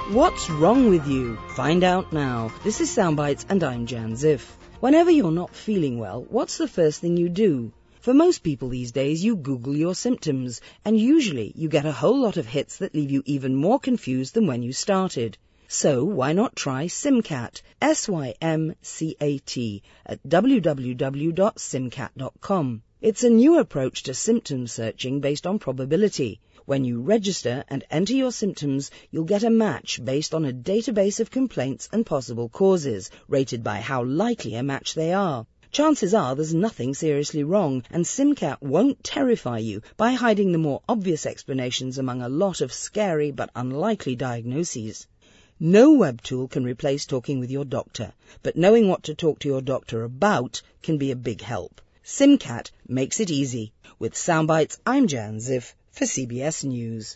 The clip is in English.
What's wrong with you? Find out now. This is Soundbites and I'm Jan Ziff. Whenever you're not feeling well, what's the first thing you do? For most people these days, you Google your symptoms, and usually you get a whole lot of hits that leave you even more confused than when you started. So why not try SymCat, SYMCAT, at www.symcat.com. It's a new approach to symptom searching based on probability. When you register and enter your symptoms, you'll get a match based on a database of complaints and possible causes, rated by how likely a match they are. Chances are there's nothing seriously wrong, and SymCat won't terrify you by hiding the more obvious explanations among a lot of scary but unlikely diagnoses. No web tool can replace talking with your doctor, but knowing what to talk to your doctor about can be a big help. SymCat makes it easy. With Soundbites, I'm Jan Ziff for CBS News.